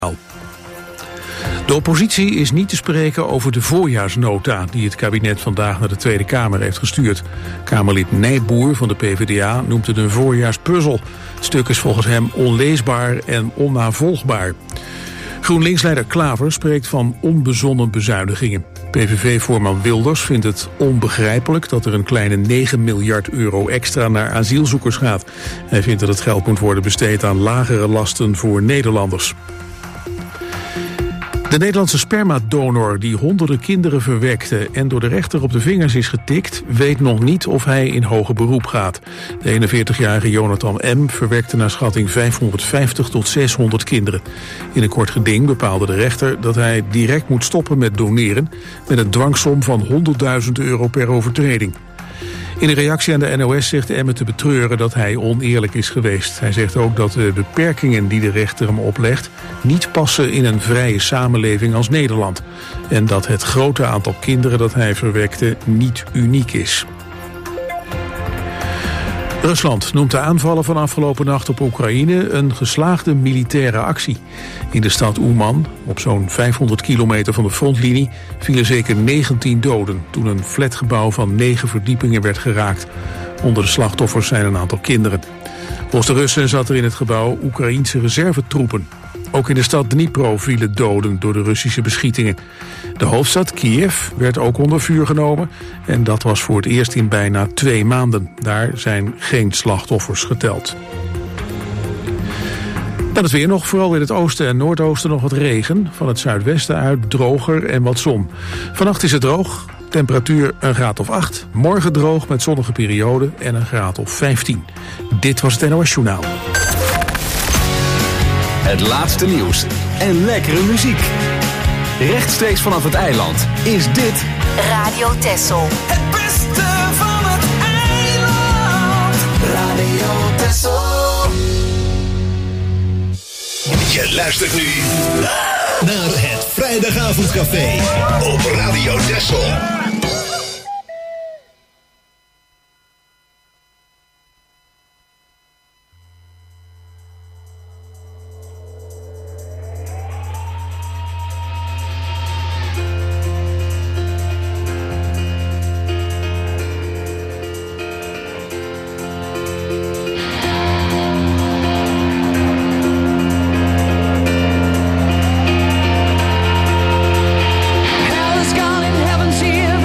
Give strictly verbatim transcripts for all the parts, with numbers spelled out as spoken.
De oppositie is niet te spreken over de voorjaarsnota die het kabinet vandaag naar de Tweede Kamer heeft gestuurd. Kamerlid Nijboer van de P V D A noemt het een voorjaarspuzzel. Het stuk is volgens hem onleesbaar en onnavolgbaar. GroenLinks-leider Klaver spreekt van onbezonnen bezuinigingen. P V V-voorman Wilders vindt het onbegrijpelijk dat er een kleine negen miljard euro extra naar asielzoekers gaat. Hij vindt dat het geld moet worden besteed aan lagere lasten voor Nederlanders. De Nederlandse spermadonor die honderden kinderen verwekte en door de rechter op de vingers is getikt, weet nog niet of hij in hoger beroep gaat. De eenenveertigjarige Jonathan M. verwekte naar schatting vijfhonderdvijftig tot zeshonderd kinderen. In een kort geding bepaalde de rechter dat hij direct moet stoppen met doneren met een dwangsom van honderdduizend euro per overtreding. In een reactie aan de N O S zegt Emme te betreuren dat hij oneerlijk is geweest. Hij zegt ook dat de beperkingen die de rechter hem oplegt niet passen in een vrije samenleving als Nederland. En dat het grote aantal kinderen dat hij verwekte niet uniek is. Rusland noemt de aanvallen van afgelopen nacht op Oekraïne een geslaagde militaire actie. In de stad Uman, op zo'n vijfhonderd kilometer van de frontlinie, vielen zeker negentien doden toen een flatgebouw van negen verdiepingen werd geraakt. Onder de slachtoffers zijn een aantal kinderen. Volgens de Russen zat er in het gebouw Oekraïense reservetroepen. Ook in de stad Dnipro vielen doden door de Russische beschietingen. De hoofdstad Kiev werd ook onder vuur genomen en dat was voor het eerst in bijna twee maanden. Daar zijn geen slachtoffers geteld. Dan het weer nog, vooral in het oosten en noordoosten nog wat regen. Van het zuidwesten uit droger en wat zon. Vannacht is het droog, temperatuur een graad of acht. Morgen droog met zonnige perioden en een graad of vijftien. Dit was het N O S Journaal. Het laatste nieuws en lekkere muziek. Rechtstreeks vanaf het eiland is dit Radio Texel. Het beste van het eiland. Radio Texel. Je luistert nu naar het Vrijdagavondcafé op Radio Texel. Hell is gone and heaven's here.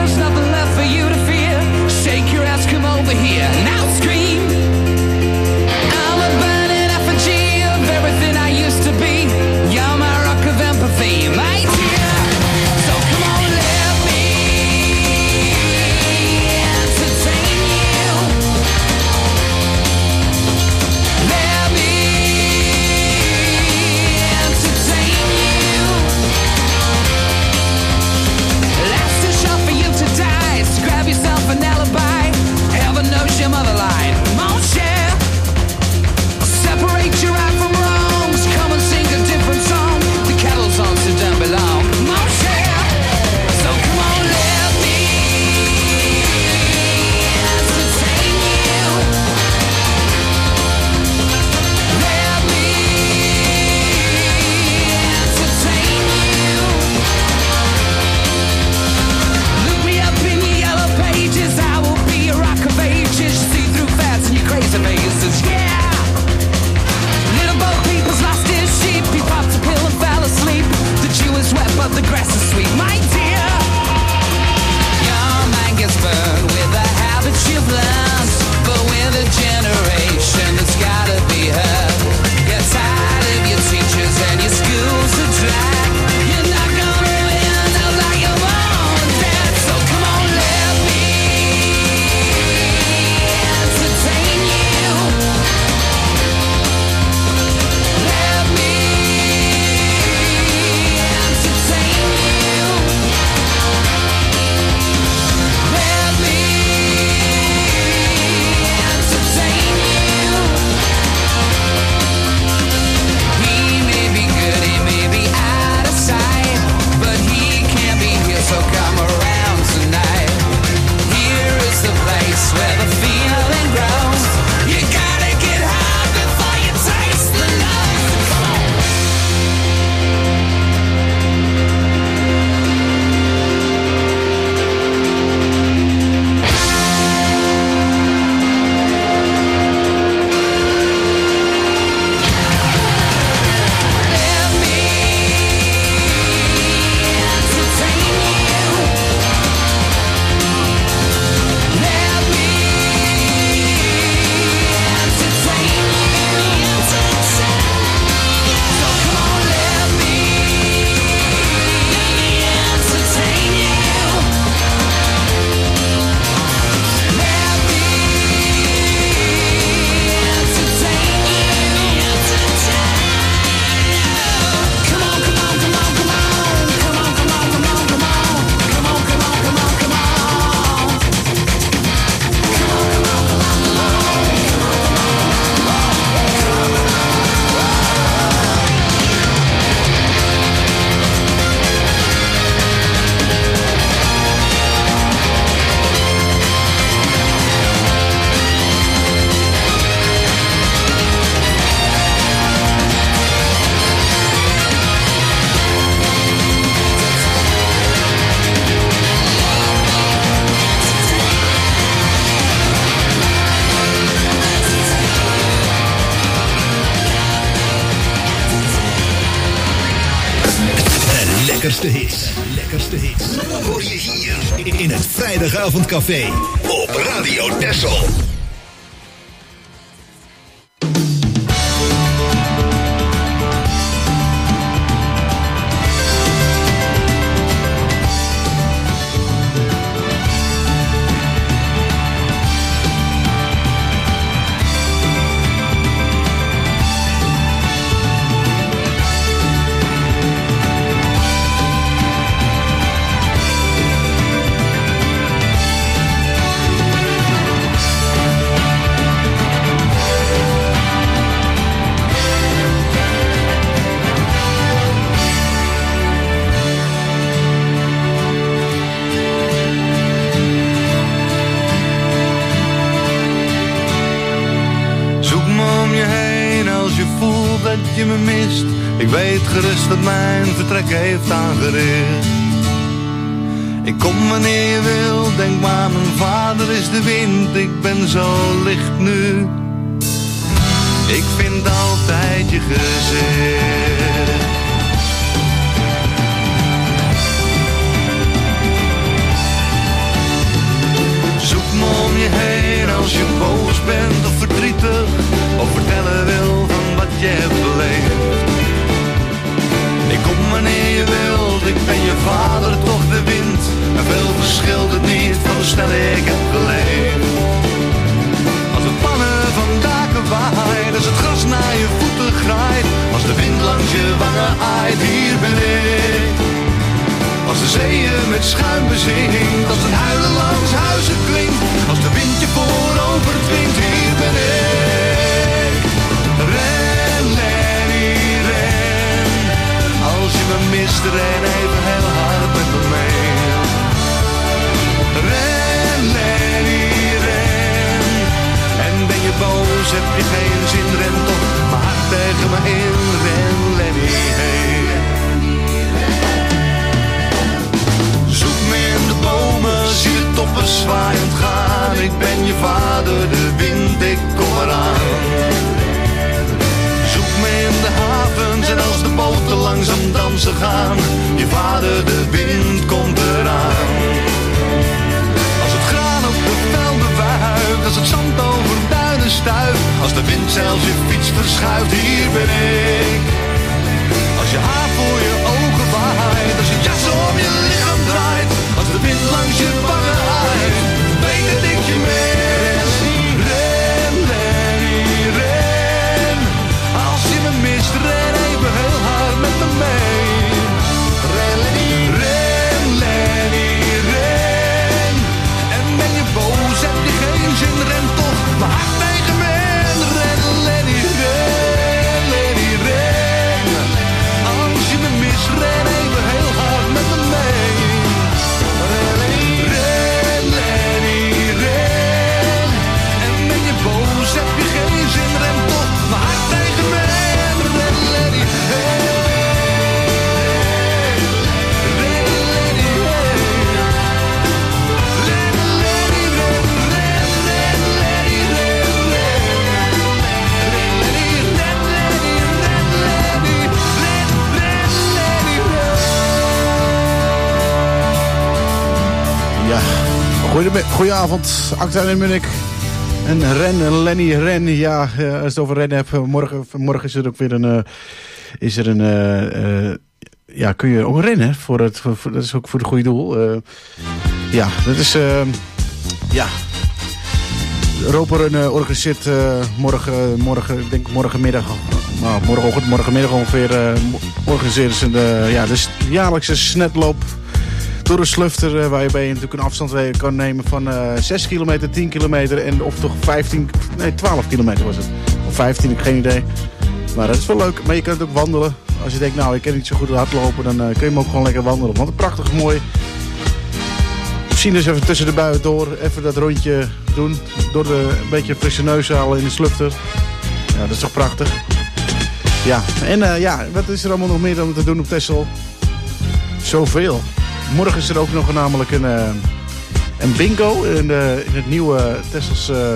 lekkerste hits. Lekkerste hits. Hoor je hier in het Vrijdagavondcafé op Radio Texel. Je me mist, ik weet gerust dat mijn vertrek heeft aangericht. Ik kom wanneer je wil, denk maar mijn vader is de wind. Ik ben zo licht nu, ik vind altijd je gezicht. Zoek me om je heen als je boos bent of verdrietig, of vertellen wil van wat je hebt beleefd. Ik kom wanneer je wilt, ik ben je vader, toch de wind. En veel verschilt het niet van hoe snel ik heb geleefd. Als het pannen van daken waait, als het gras naar je voeten graait, als de wind langs je wangen aait, hier ben ik. Als de zeeën met schuim bezinkt, als het huilen langs huizen klinkt, als de wind je voorover dwingt, hier ben ik. Ren, Lenny, ren. Als je me mist, ren even heel hard met me mee. Ren, Lenny, ren. En ben je boos, heb je geen zin, ren toch maar hard tegen me in. Ren, Lenny, hey. Zoek me in de bomen, zie de toppen zwaaiend gaan. Ik ben je vader, de wind, ik kom eraan. Zoek me in de havens en als de boten langzaam dansen gaan. Je vader, de wind, komt eraan. Als het graan op de velden wuift, als het zand over duinen stuift, als de wind zelfs je fiets verschuift, hier ben ik. Als je haar voor je ogen waait, als je jas om je lichaam draait, als de wind langs je wangen aait, weet dat ik je mis. Ren, Lenny, ren. Als je me mist, ren even heel hard met me mee. Ren, Lenny, ren, Lenny, ren. En ben je boos, heb je geen zin, ren toch maar hard tegen me in. Ren, Lenny, ren, Lenny, ren. Als je me mist, ren even heel hard met me mee. Ren, Lenny, ren, Lenny, ren. En ben je boos, heb je geen zin, ren toch maar hard tegen me in. Ren, Lenny, hey. Ren, Lenny, hey. Ren, Lenny, ren, ren, ren, Lenny, ren, ren. Ren, Lenny, ren, Lenny, ren, Lenny. Ren, ren, Lenny, ren. Ja, goeie, goedenavond, Acta en Munnik. En Ren, Lenny, Ren. Ja, als je het over Ren hebt, morgen, morgen is er ook weer een... Uh, is er een uh, uh, ja, kun je ook rennen. Voor het, voor, voor, dat is ook voor het goede doel. Uh, ja, dat is... Uh, ja... Roper uh, organiseert uh, morgen, morgen, ik denk morgenmiddag, nou, morgenochtend, morgenmiddag ongeveer, uh, organiseren ze de, ja, de jaarlijkse snetloop door de Slufter, uh, waarbij je natuurlijk een afstand kan nemen van uh, zes kilometer, tien kilometer en of toch vijftien, nee twaalf kilometer was het. Of vijftien, ik heb geen idee. Maar dat is wel leuk, maar je kunt ook wandelen. Als je denkt, nou ik kan niet zo goed hardlopen, dan uh, kun je hem ook gewoon lekker wandelen. Want het is prachtig mooi. Misschien dus even tussen de buien door, even dat rondje doen. Door de, een beetje frisse neus halen in de Slufter. Ja, dat is toch prachtig. Ja, en uh, ja, wat is er allemaal nog meer dan te doen op Texel? Zoveel. Morgen is er ook nog namelijk een, uh, een bingo in, de, in het nieuwe Texels. Uh,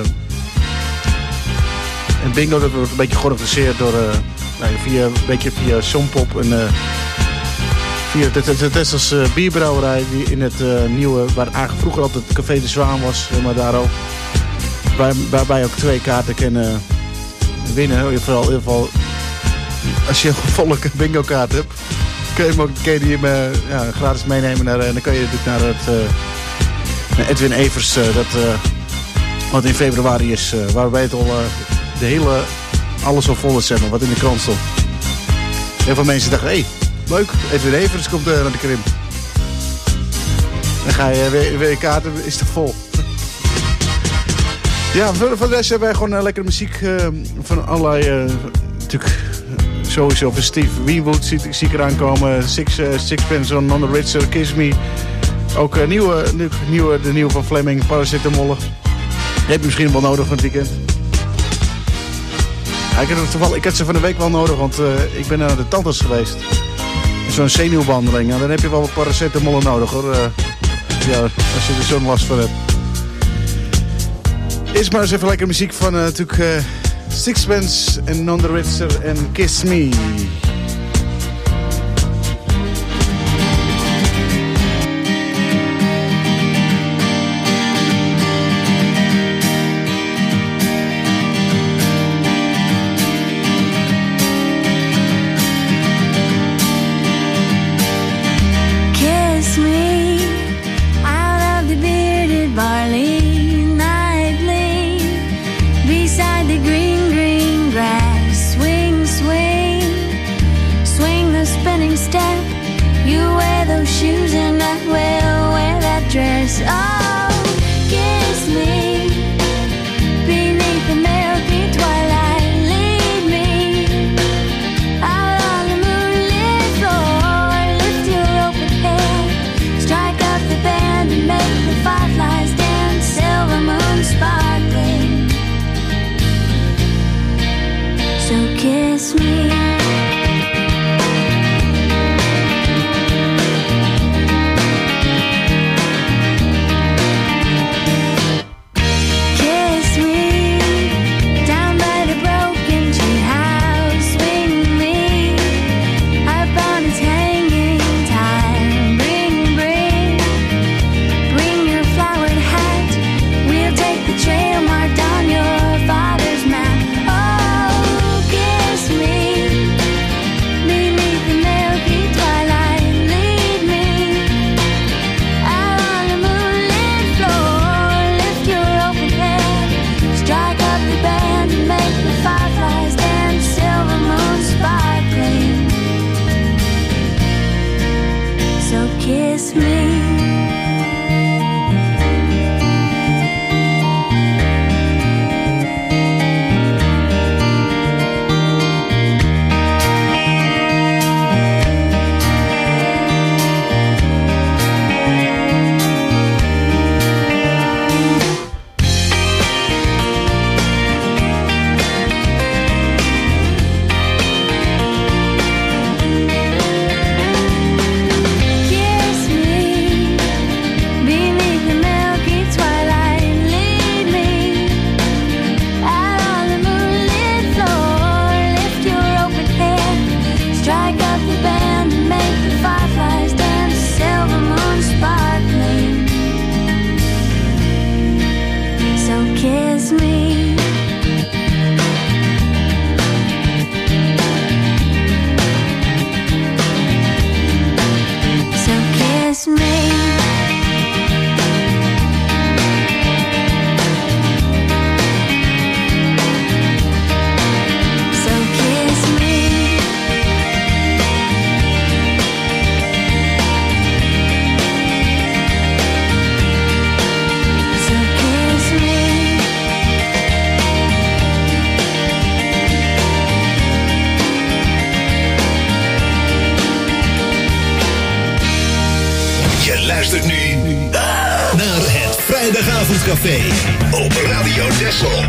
een bingo dat wordt een beetje georganiseerd door, uh, nou, via, een beetje via Songpop en uh, Via de, de, de Tessels uh, bierbrouwerij die in het uh, nieuwe, waar eigenlijk vroeger altijd het Café de Zwaan was, maar daar ook. Waar, waarbij ook twee kaarten kunnen winnen. In ieder geval, in ieder geval als je een volle bingo kaart hebt, kun je, hem ook, kun je die uh, ja, gratis meenemen naar, en dan kun je natuurlijk naar, het, uh, naar Edwin Evers, uh, dat, uh, wat in februari is, uh, waarbij het al uh, de hele, alles al vol is, zeg maar, wat in de krant stond. Heel veel mensen dachten, hé, hey, leuk, Edwin Evers komt uh, naar de Krim. Dan ga je weer, weer kaarten, is het vol. Ja, voor, voor de rest hebben wij gewoon uh, lekkere muziek uh, van allerlei, uh, natuurlijk sowieso van Steve Winwood zie, zie ik eraan komen. Six, uh, Sixpence on the Richer, Kiss Me. Ook uh, nieuwe, nieuwe, de nieuwe van Fleming, Paracetamol. Die heb je misschien wel nodig van het weekend. Ja, ik, had het toevallig, ik had ze van de week wel nodig, want uh, ik ben naar de tandarts geweest. Zo'n zenuwbehandeling, ja, dan heb je wel wat paracetamol nodig hoor. Uh, ja, als je er zo'n last van hebt. Eerst maar eens even lekker muziek van uh, natuurlijk uh, Sixpence en Non the Richer en Kiss Me. Café op Radio Texel.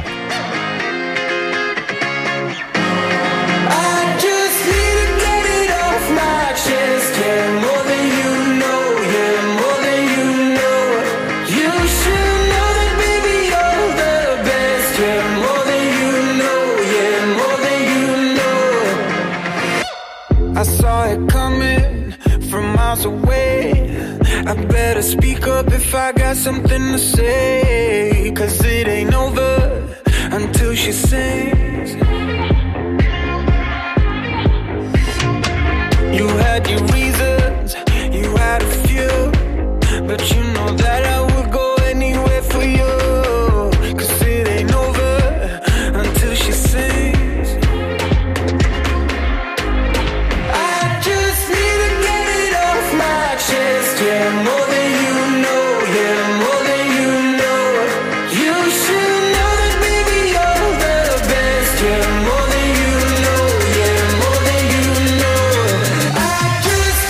I saw it come coming from miles away. I better speak up if I got something to say, 'cause it ain't over until she sings. You had your reasons, you had a few, but you know that I would go anywhere for you, 'cause it ain't over until she sings. I just need to get it off my chest, yeah, more than you know, yeah, more than you know. You should know that baby you're the best, yeah, more than you know, yeah, more than you know. I just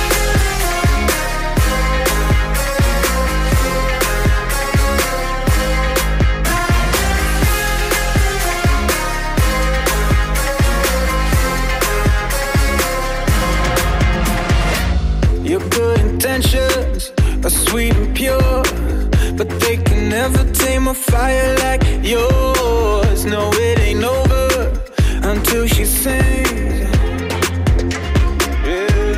Your good intentions are sweet and pure, but they can never tame a fire like yours. No, it ain't over until she sings. Yeah.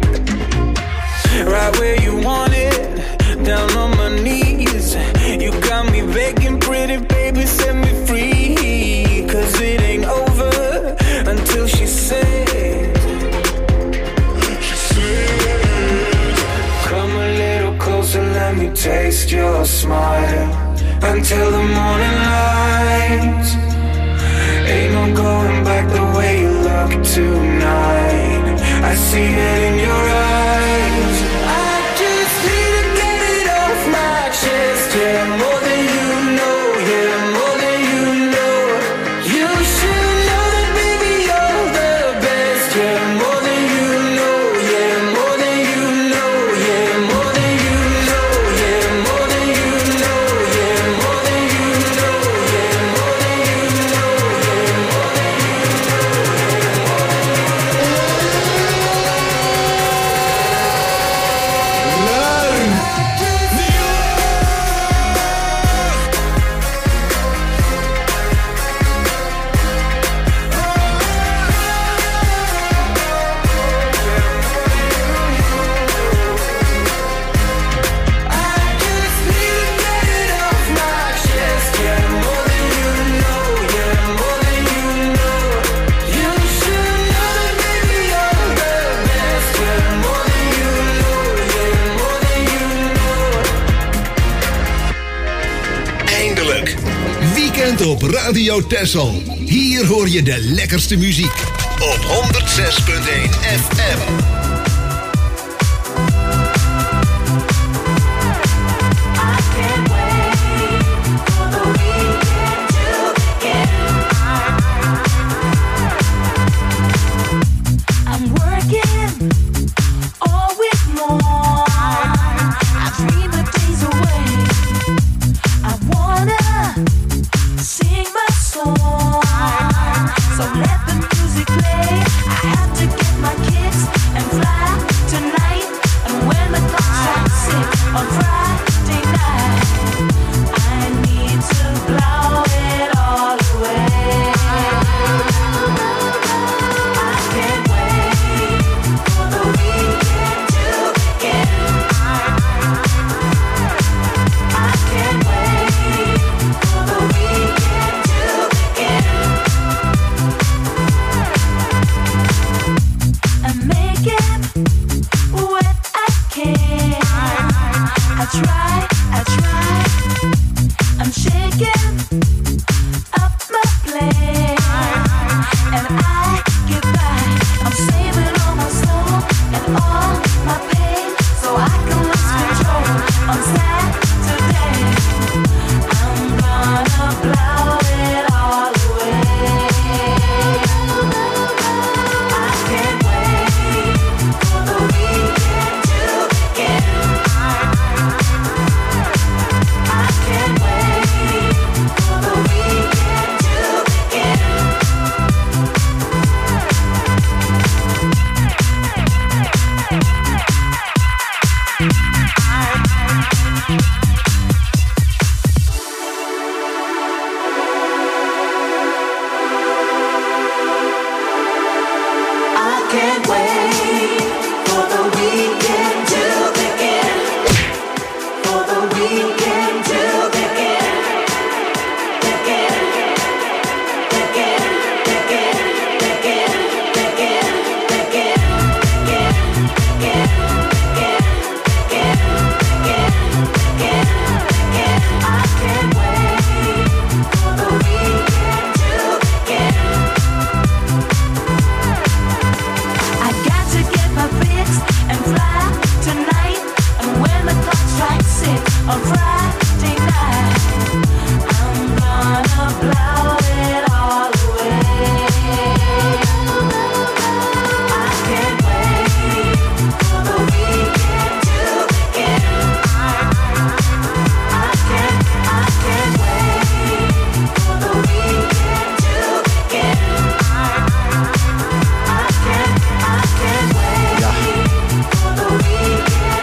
Right where you want it, down on my knees. You got me begging, pretty baby, set me free, 'cause it ain't over until she sings. Come a little closer, let me taste your smile, until the morning light. Ain't no going back the way you look tonight. I see it in your eyes. I just need to get it off my chest, yeah, more than you know, yeah, more than you know. You should know that baby you're the best, yeah, more than you know, yeah, more than you know, yeah, more than you know, yeah, more than you know, yeah, more than you know, yeah, more than you know, yeah, more than you Eindelijk. Weekend op Radio Texel. Hier hoor je de lekkerste muziek. Op honderdzes punt één F M. I'm working all week long. I dream the days away. I wanna sing my song, so let the music play. I have to get my kicks and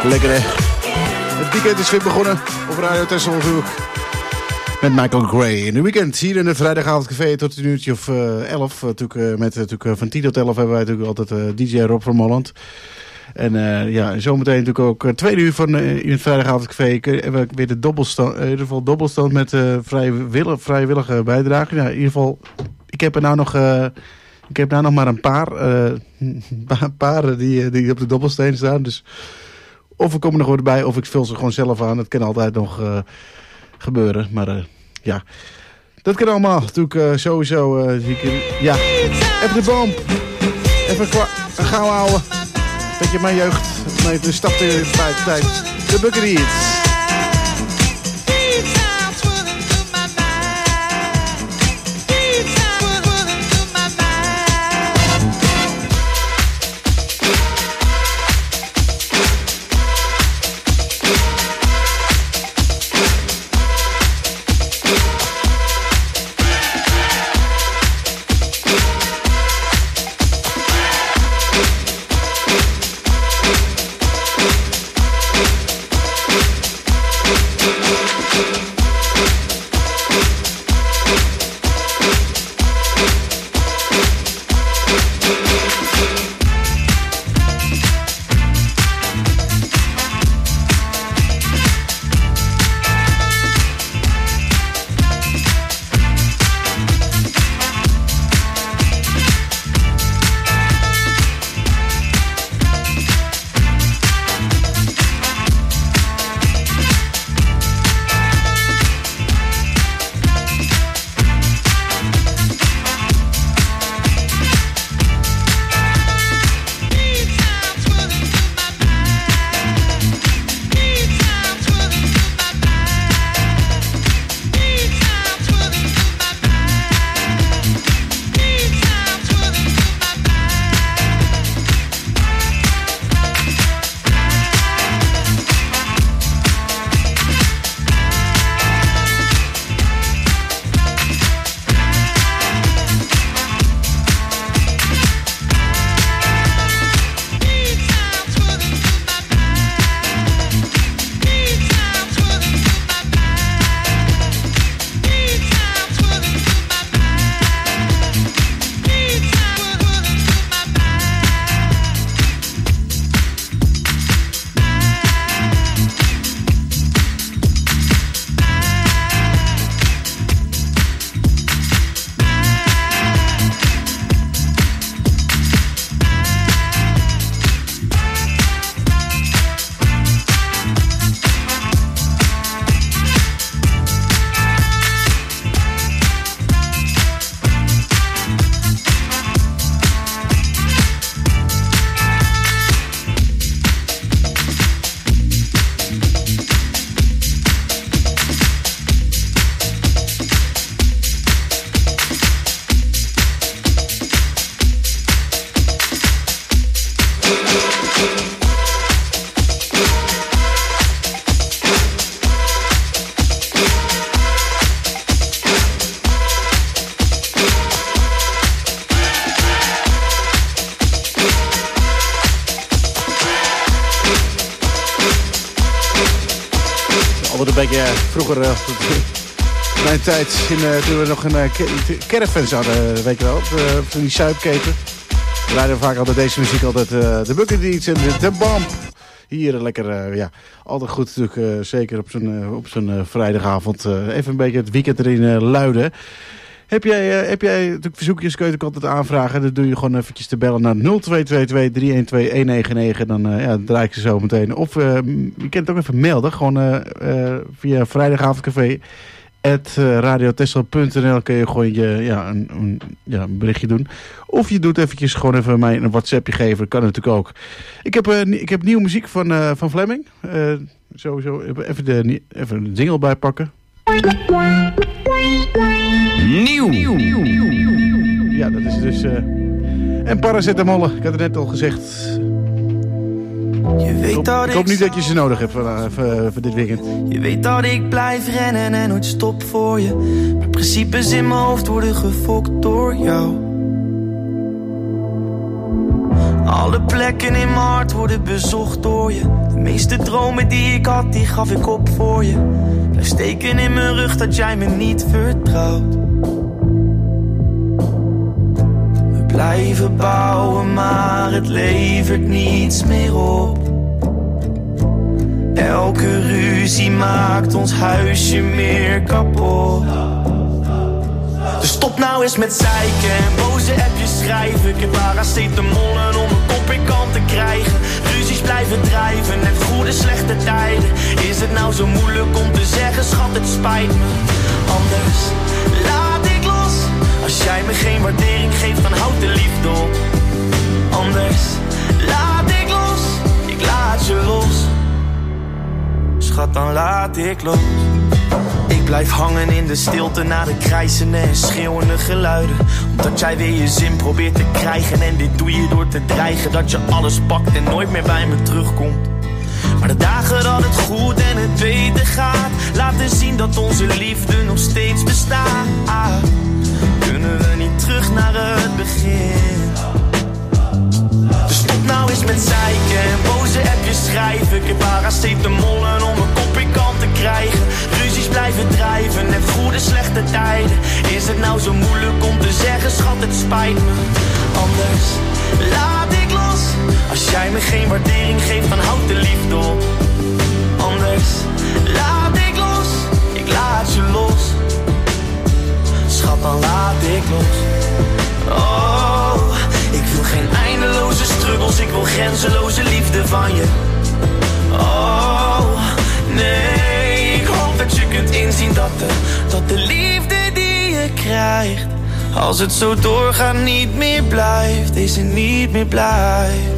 Lekker hè. Het weekend is weer begonnen op Radio Texel natuurlijk. Met Michael Gray. In de weekend hier in de vrijdagavondcafé tot een uurtje of uh, elf. Natuurlijk, uh, met, uh, natuurlijk, uh, van tien tot elf hebben wij natuurlijk altijd uh, D J Rob van Holland. En uh, ja, zometeen natuurlijk ook uh, tweede uur van uh, in het vrijdagavondcafé hebben we weer de dobbelstand, uh, in ieder geval dobbelstand met uh, vrijwillige, vrijwillige bijdrage. Ja, in ieder geval, ik heb er nou nog, uh, ik heb nou nog maar een paar, uh, paar die, die op de dobbelsteen staan. Dus of er komen nog wat bij, of ik vul ze gewoon zelf aan. Dat kan altijd nog uh, gebeuren. Maar uh, ja, dat kan allemaal. Natuurlijk uh, sowieso, uh, zie ik in, ja, even de boom. Even een gauw houden. Beetje mijn jeugd. Nee, de stap in de tijd. De Bucket Eats. Vroeger, uh, mijn tijd, in, uh, toen we nog een uh, caravans hadden, weet je wel, de, van die suipketen. We rijden vaak altijd deze muziek, altijd uh, de Bucket Eats en de, de Bump. Hier uh, lekker, uh, ja, altijd goed natuurlijk, uh, zeker op zo'n uh, op zo'n uh, vrijdagavond. Uh, even een beetje het weekend erin uh, luiden. Heb jij, uh, heb jij natuurlijk verzoekjes, kun je het ook altijd aanvragen. Dan doe je gewoon eventjes te bellen naar nul twee twee twee drie een twee een negen negen. Dan, uh, ja, dan draai ik ze zo meteen. Of uh, je kunt het ook even melden. Gewoon uh, uh, via vrijdagavondcafé at radiotessel punt n l kun je gewoon je, ja, een, een, ja, een berichtje doen. Of je doet eventjes gewoon even mij een WhatsAppje geven. Dat kan natuurlijk ook. Ik heb, uh, ik heb nieuwe muziek van, uh, van Fleming. Uh, sowieso even de, even een jingle bijpakken. Nieuw. Ja, dat is dus... Uh... En paracetamol, ik had het net al gezegd. Je weet ik hoop, dat ik hoop niet dat je ze nodig hebt voor, uh, voor, voor dit weekend. Je weet dat ik blijf rennen en nooit stop voor je. Maar principes in mijn hoofd worden gefokt door jou. Alle plekken in mijn hart worden bezocht door je. De meeste dromen die ik had, die gaf ik op voor je. Blijf steken in mijn rug dat jij me niet vertrouwt. We blijven bouwen, maar het levert niets meer op. Elke ruzie maakt ons huisje meer kapot. Dus stop nou eens met zeiken en boze appjes schrijven. Ik heb paracetamol om een kop in kant te krijgen. Ruzies blijven drijven, net goede slechte tijden. Is het nou zo moeilijk om te zeggen, schat, het spijt me. Anders laat ik los. Als jij me geen waardering geeft, dan houd de liefde op. Anders laat ik los, ik laat je los. Schat, dan laat ik los. Ik blijf hangen in de stilte na de krijzende en schreeuwende geluiden. Omdat jij weer je zin probeert te krijgen. En dit doe je door te dreigen dat je alles pakt en nooit meer bij me terugkomt. Maar de dagen dat het goed en het beter gaat, laten zien dat onze liefde nog steeds bestaat. Kunnen we niet terug naar het begin? Dus stop nou eens met zeiken en boze appjes schrijven. Ik heb paracetamol om een kop in kant te krijgen. Ruzies blijven drijven, net goede slechte tijden. Is het nou zo moeilijk om te zeggen, schat, het spijt me. Anders laat ik los. Als jij me geen waardering geeft, dan houd de liefde op. Anders laat ik los, ik laat je los. Schat, dan laat ik los. Oh, ik wil geen eindeloze struggles, ik wil grenzeloze liefde van je. Oh, nee, ik hoop dat je kunt inzien dat de, dat de liefde die je krijgt, als het zo doorgaat, niet meer blijft. Deze niet meer blijft.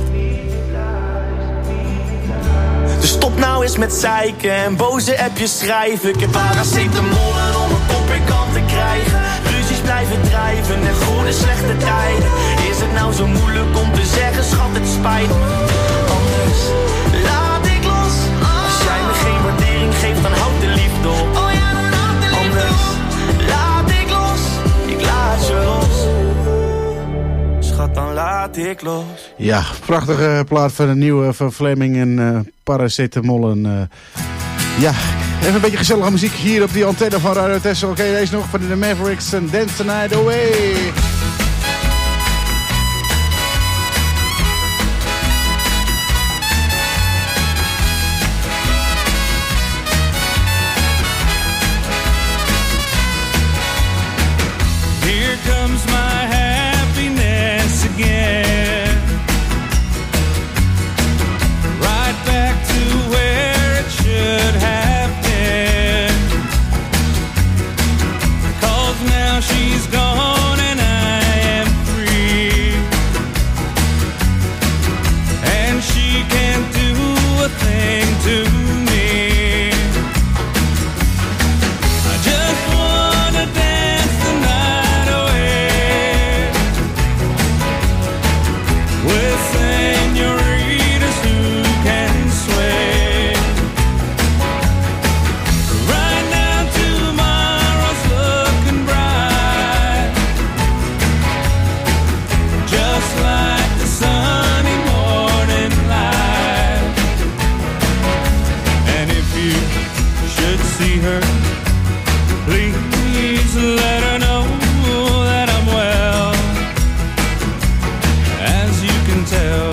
Dus stop nou eens met zeiken en boze appjes schrijven. Ik heb paracetamol om een kop in kant te krijgen. Ruzies blijven drijven en goede slechte tijden. Is het nou zo moeilijk om te zeggen, schat, het spijt me. Anders laat ik los. Als jij me geen waardering geeft, dan houd de liefde op. Anders laat ik los, ik laat je los. Schat, dan laat ik los. Ja, prachtige plaat van een nieuwe van Fleming en uh, Paracetamol. En, uh, ja, even een beetje gezellige muziek hier op die antenne van Radio Texel. Oké, deze nog van de Mavericks en Dance the Night Away. Here comes my happiness again. Right back to where it should have been. 'Cause now she's gone and I am free. And she can't do a thing to me. I just wanna dance the night away with senoritas who can sway. Right now tomorrow's looking bright, just like the sunny morning light. And if you should see her, please let her know that I'm well, as you can tell.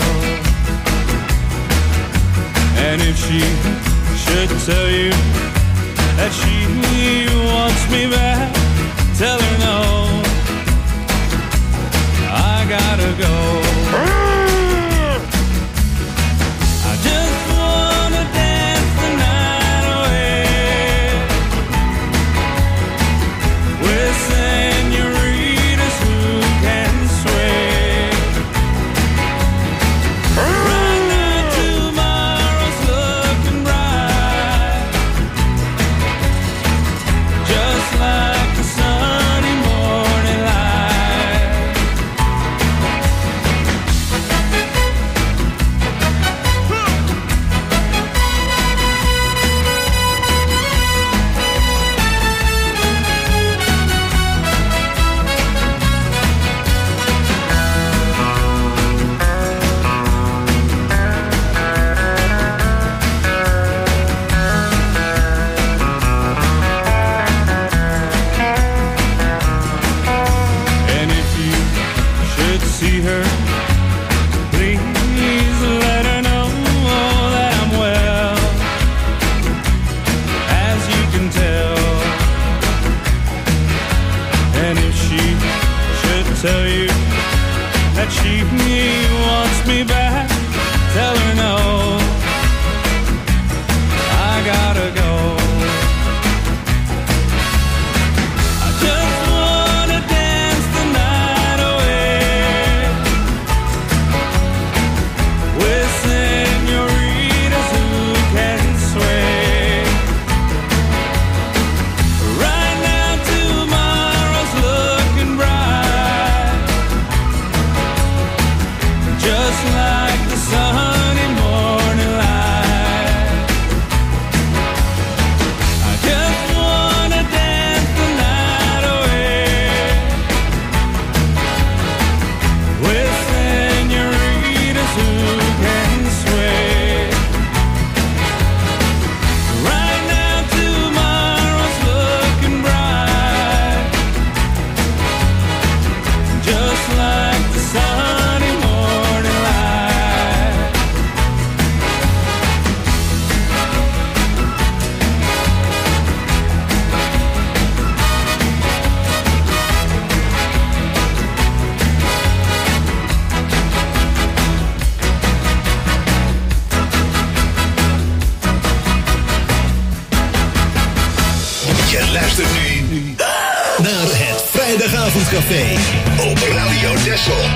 And if she should tell you that she wants me back, tell her no, I gotta go. I just wanna dance the night away with senoritas who can sway. Right now tomorrow's looking bright, just like the sunny morning light. Vrijdagavondcafé op Radio Texel.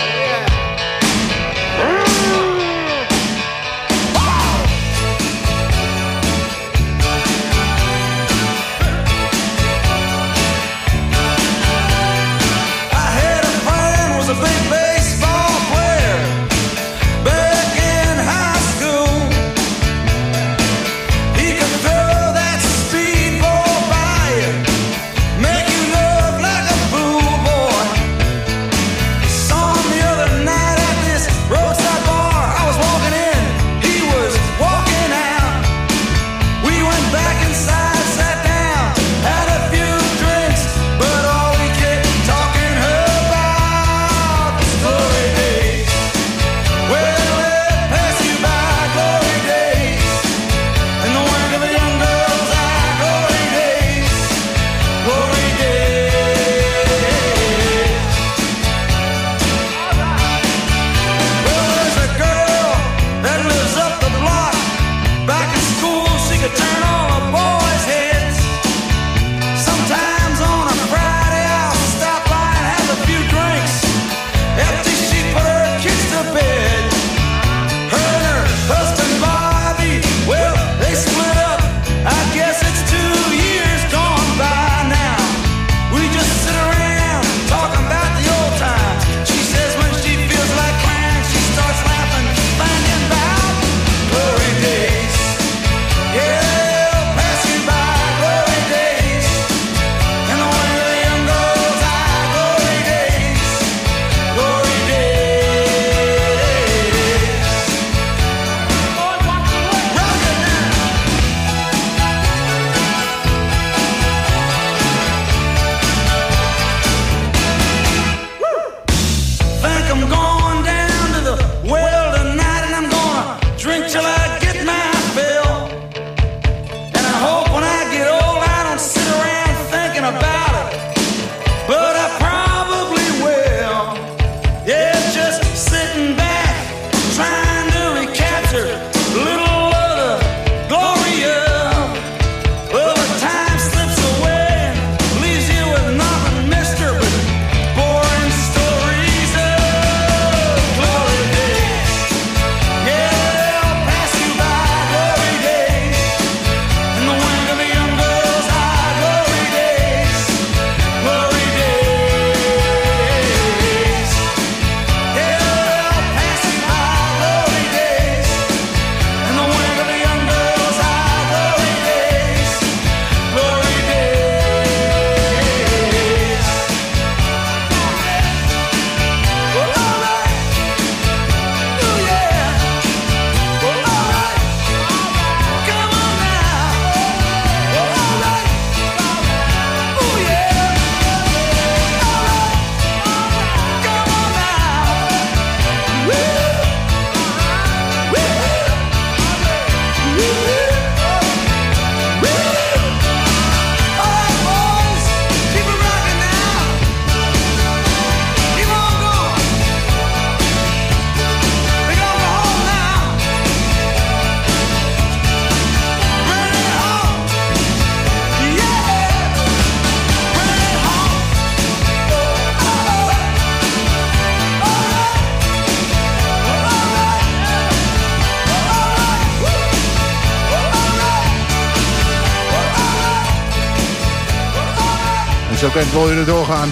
Zo kan het wel weer doorgaan.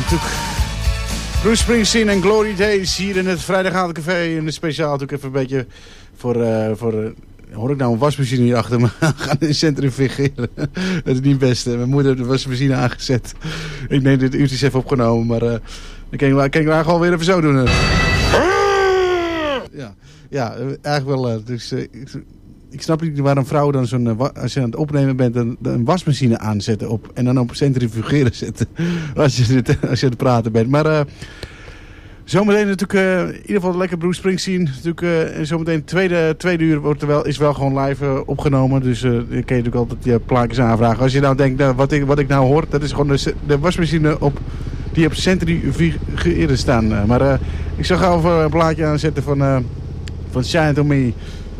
Bruce Springsteen en Glory Days hier in het Vrijdagavondcafé. En de speciaal natuurlijk even een beetje voor... Uh, voor uh, hoor ik nou een wasmachine hier achter me gaan centrifugeren. Dat is niet het beste. Mijn moeder heeft de wasmachine aangezet. Ik neem dit uurtjes even opgenomen. Maar uh, dan kan ik, kan ik gewoon weer even zo doen. Uh. Ja, ja, eigenlijk wel. Uh, dus, uh, ik, ik snap niet waarom vrouwen dan zo'n... Uh, als je aan het opnemen bent, een, een wasmachine aanzetten op, en dan op centrifugeren zetten. Als je, het, als je aan het praten bent. Maar... Uh, Zometeen natuurlijk uh, in ieder geval lekker Bruce Springsteen. Natuurlijk, uh, en zometeen het tweede, tweede uur wordt er wel, is wel gewoon live uh, opgenomen. Dus uh, dan kun je natuurlijk altijd je plaatjes aanvragen. Als je nou denkt, nou, wat, ik, wat ik nou hoor, dat is gewoon de, de wasmachine op, die op centrifugeren staan. Uh, maar uh, ik zal gauw even een plaatje aanzetten van, uh, van Shine To Me.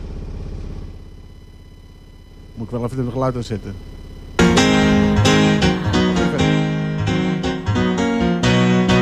Moet ik wel even het geluid aanzetten.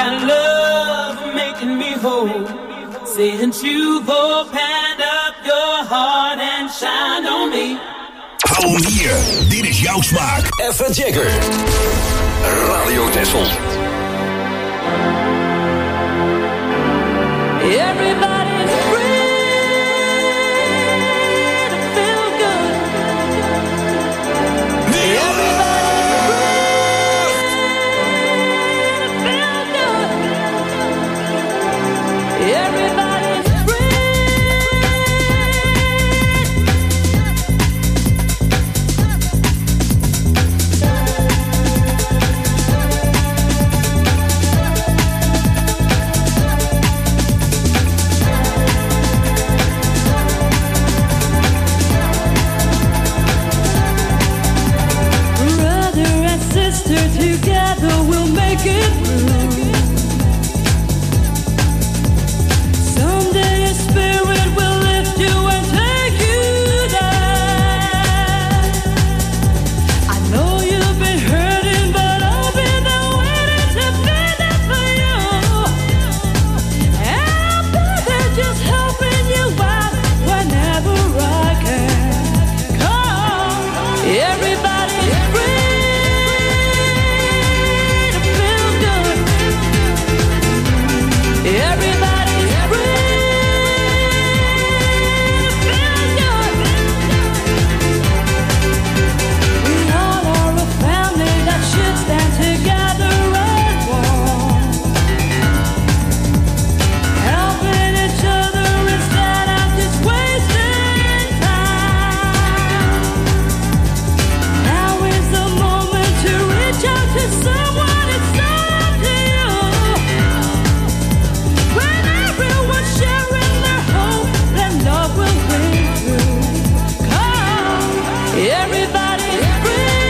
got love making me whole. Since you've opened up your heart and shined on me. Hou hem hier. Dit is jouw smaak. Even checker. Radio Texel. Everybody's free to feel good. Everybody's free to feel good. Everybody's together we'll make it through. Someday a spirit will lift you and take you down. I know you've been hurting, but I'll be there waiting to be there for you. And I'll be there just helping you out whenever I can. Come, everybody's free. Everybody's free to feel good. We all are a family that should stand together and warm, helping each other instead of just wasting time. Now is the moment to reach out to someone. It's up to you. When everyone's sharing their hope, then love will win through. Come, everybody's free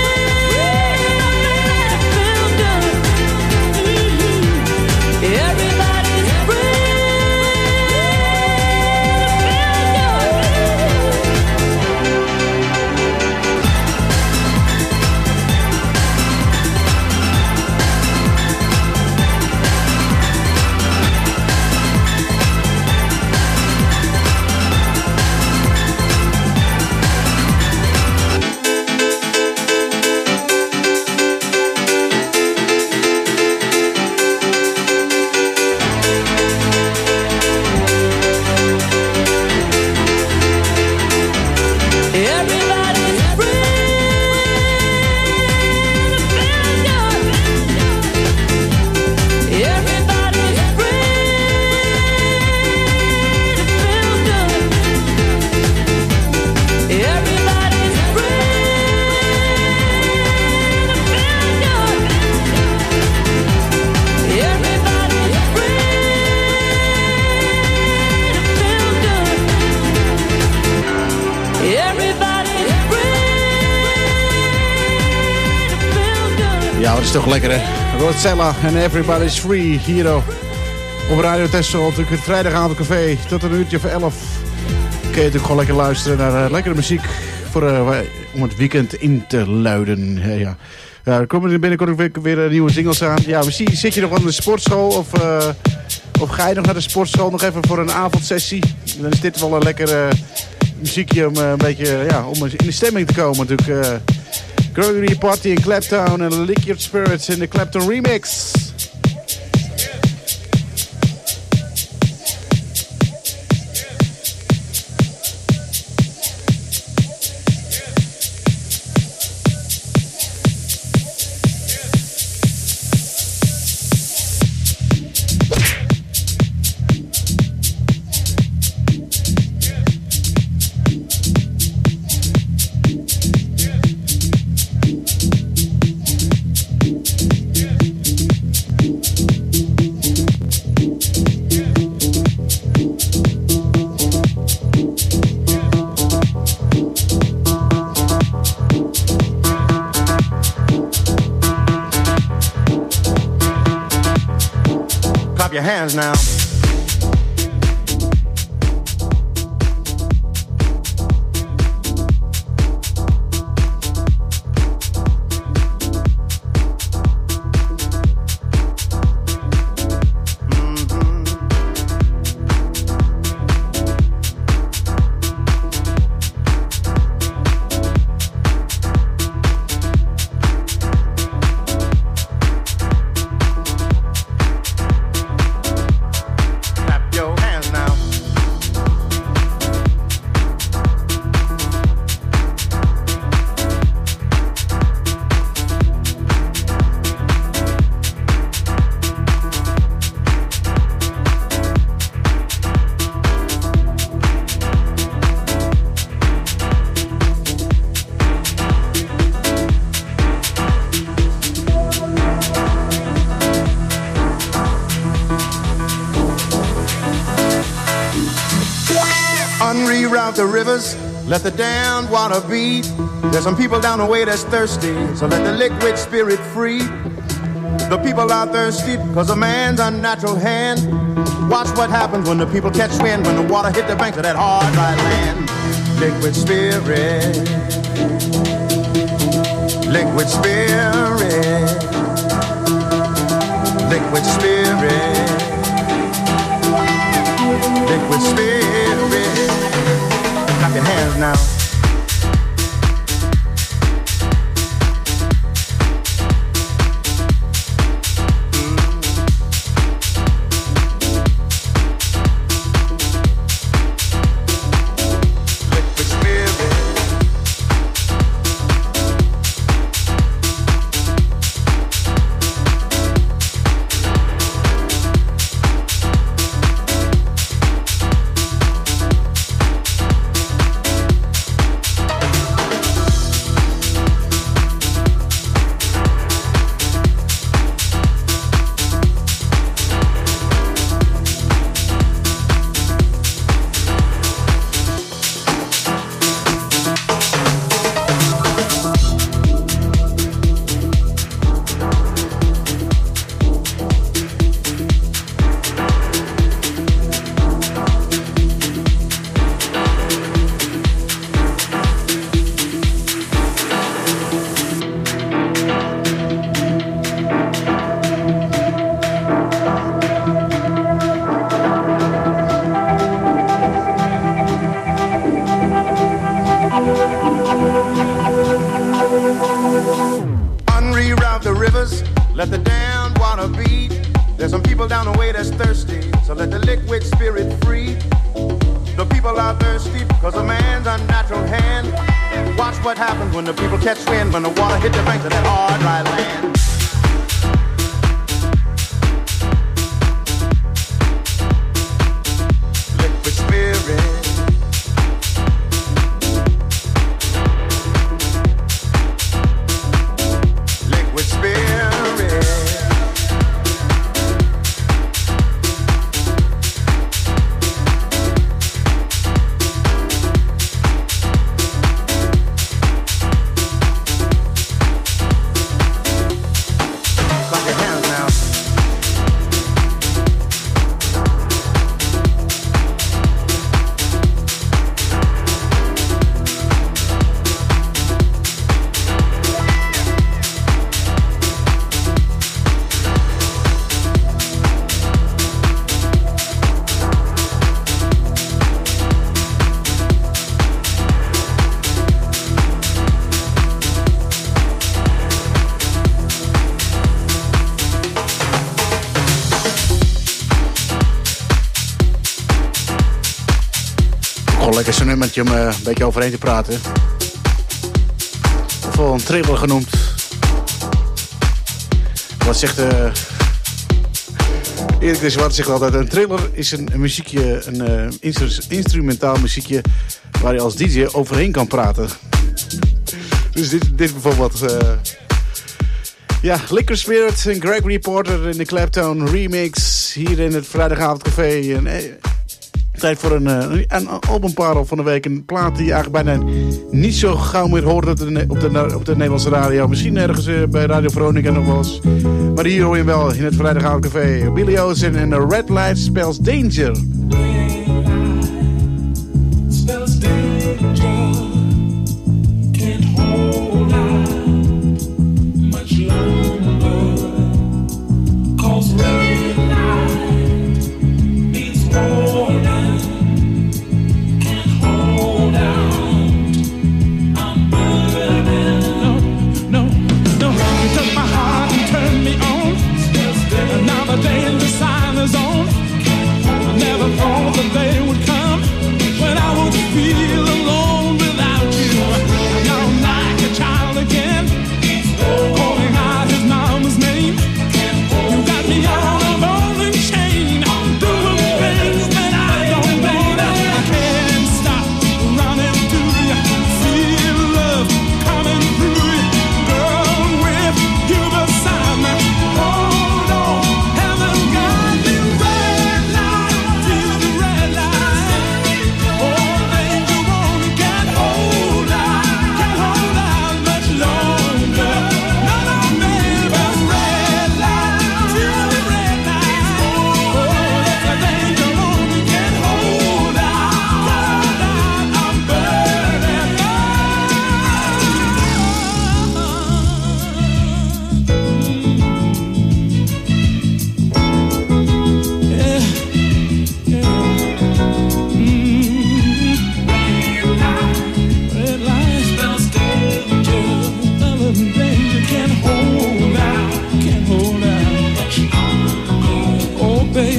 to feel good. Mm-hmm. Everybody's free Everybody's free to feel good. Everybody's free to feel good. Everybody's free to feel good. Everybody's free to feel good. Everybody's Ja, dat is toch lekker, hè? Roxella en Everybody's Free hier op Radio Texel. Natuurlijk het vrijdagavondcafé tot een uurtje of elf. Kun je natuurlijk gewoon lekker luisteren naar uh, lekkere muziek voor, uh, om het weekend in te luiden. Ja, ja. Ja, er komen binnenkort weer, weer uh, nieuwe singles aan. Ja, misschien zit je nog aan de sportschool of, uh, of ga je nog naar de sportschool nog even voor een avondsessie. Dan is dit wel een lekker uh, muziekje om uh, een beetje ja, om in de stemming te komen natuurlijk. Uh, Gregory Party in Clapton en Liquid Spirits in de Clapton remix. Your hands now. Unreroute the rivers, let the damned water beat. There's some people down the way that's thirsty, so let the liquid spirit free. The people are thirsty because of man's unnatural hand. Watch what happens when the people catch wind, when the water hit the banks of that hard, dry land. Liquid spirit, liquid spirit, liquid spirit, liquid spirit. Clap your hands now. Unreroute the rivers, let the damned water beat. There's some people down the way that's thirsty, so let the liquid spirit free. The people are thirsty because of man's unnatural hand. Watch what happens when the people catch wind, when the water hit the banks of that hard, dry land. Liquid spirit, liquid spirit, clap your hands now. Gewoon lekker zo'n nummertje om uh, een beetje overheen te praten. Of wel een thriller genoemd. Wat zegt... Uh... Erik de Zwart zegt altijd... Een thriller is een, een muziekje, een uh, instru- instrumentaal muziekje... waar je als D J overheen kan praten. Dus dit, dit bijvoorbeeld... Uh... Ja, Liquor Spirit en Gregory Porter in de Clapton remix. Hier in het vrijdagavondcafé. En, uh, tijd voor een, uh, een albumparel van de week. Een plaat die je eigenlijk bijna niet zo gauw meer hoort op de, op de, op de Nederlandse radio. Misschien ergens uh, bij Radio Veronica nog wel eens. Maar hier hoor je hem wel in het vrijdagavondcafé. Billy Ocean en The Red Light Spells Danger. Spells danger. Can't hold out much longer. Cause red light means warning. Can't hold out. I'm burning. No, no, you took my heart and turned me on. And now the danger sign is on. I never thought the day would come when I would feel alone without you. Now I'm like a child again, calling out his mama's name. You got me on a rolling chain, doing things that I don't wanna. I can't stop running to you, feel love coming through you. Girl, with you beside me, hold on, heaven got me right.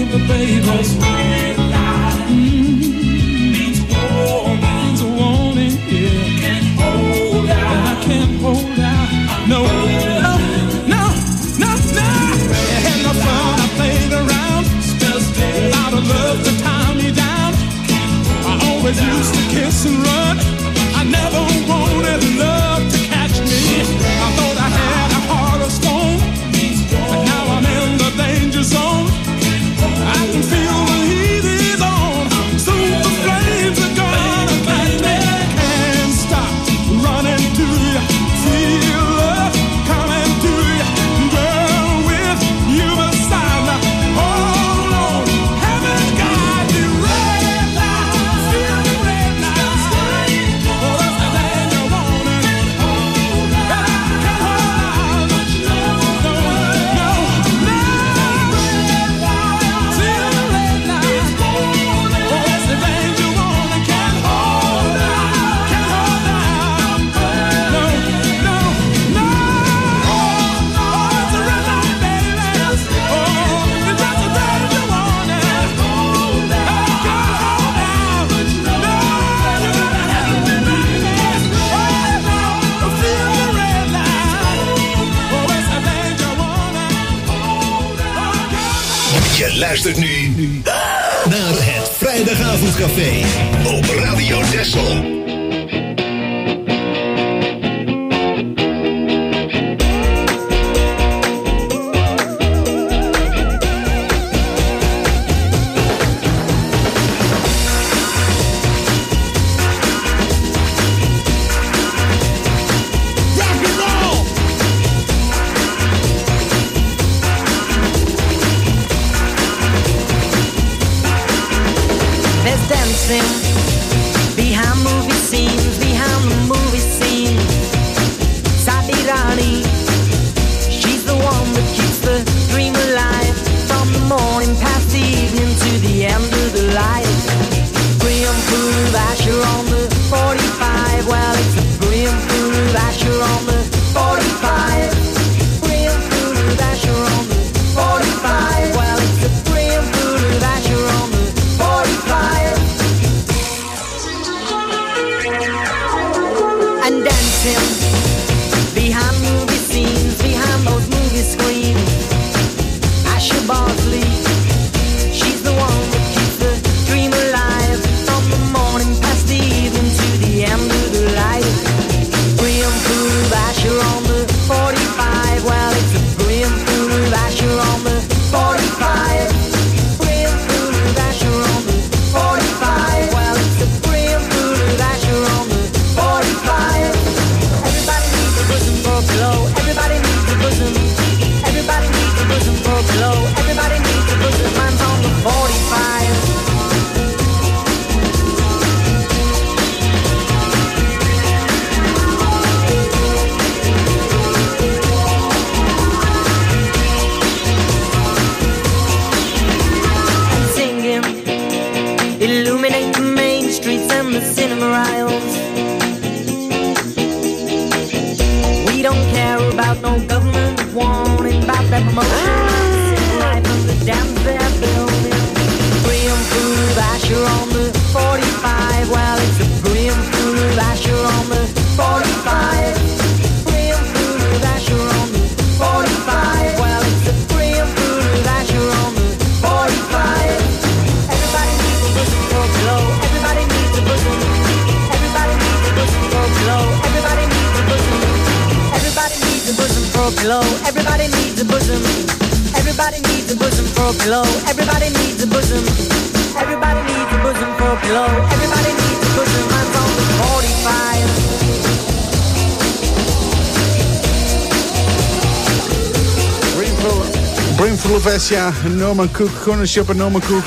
the baby. Cause red light mm, means warning, means a warning, yeah. Can't hold out, and I can't hold out, no, no, no, no, no. I had no fun, I played around, without a love to tie me down. I always used to kiss and run. I never wanted love to catch me. I thought I had a heart of stone, but now I'm in the danger zone. I can feel the heat is on. Soon the flames are gonna light me. Can't stop running to you. Feel love coming to you, girl, with you beside me. Hold on, heaven guide you. Red light, feel the red light. Oh, that's the danger warning. But I can't hold on. No, no, no. Feel the red light. Oh, that's the danger warning. Can't hold on, can't hold on. No, no, no. Oh, it's a red light, baby. Oh, it's just a danger warning. I can't hold on. No, you gotta help me, baby. Oh, no, feel the red light. Oh, it's a danger warning. Je luistert nu naar het Vrijdagavondcafé op Radio Texel. There's dancing behind movie scenes, behind the movie scene. Sabirani, she's the one that keeps the dream alive. From the morning past the evening to the end of the light. Brim food of Asher on the forty-five. Well, it's a brim food of Asher on the forty-five. Brim food of Asher on the forty-five. Well, it's a brim food of Asher on the forty-five. And dancing behind movie scenes, behind those movie screens. Asher Bosley, she's the one that keeps the dream alive. From the morning past the evening to the end of the light. Brim food of Asher on the forty-five. Well, it's a brim food of Asher on the forty-five. Brim food of Asher on the forty-five. Well, it's a brim food of Asher on the forty-five. Everybody needs a bosom for a glow. Everybody needs a bosom. Everybody needs a bosom for a glow. Everybody needs a bosom. Mine's on the forty-five. And singing, illuminate the main streets and the cinema aisles. We don't care about no government warning about that promotion. Life of the dams they're building. Brim food of Asher on the forty-five. Well, it's a brim food of Asher on the forty-five. Brim food of Asher on the forty-five. Well, it's a brim food of Asher on the forty-five. Everybody needs a bosom for a glow. Everybody needs a bosom. Everybody needs a bosom for a glow. Everybody needs a bosom. Everybody needs a bosom for a glow. Everybody needs a bosom. Everybody needs a bosom for a glow. Everybody needs a bosom. Everybody needs a bosom for a glow. Everybody needs a bosom. Mine's on the forty-five. Brimful, Brimful of Asher, Norman Cook, Corner Shop en Norman Cook.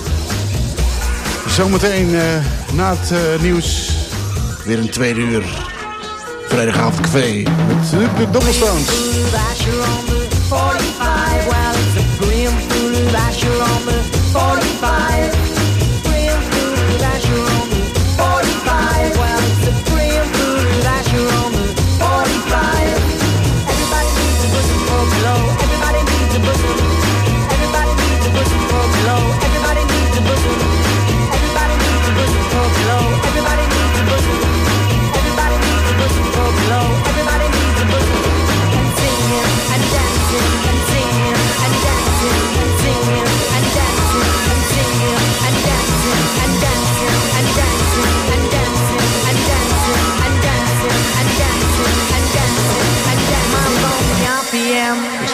Zometeen uh, na het uh, nieuws weer een tweede uur. Vrijdagavond café met uh, de Doublestones. forty-five, well, it's a brim full of Asher on the forty-five. Brim full of Asher on the forty-five. Well, it's a brim full of Asher on the forty-five. Everybody needs a bosom for a glow. Everybody needs a bosom. Everybody needs a bosom for a glow.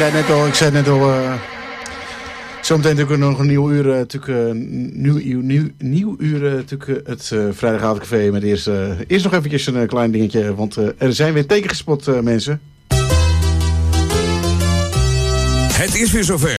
zei net al, ik zei net al... Uh, zometeen natuurlijk nog een nieuw uur, uh, natuurlijk, uh, nieuw, nieuw, nieuw, nieuw uur, uh, natuurlijk, uh, het uh, vrijdagavondcafé. Met eerst, uh, eerst nog eventjes een uh, klein dingetje, want uh, er zijn weer tekengespot, uh, mensen. Het is weer zover.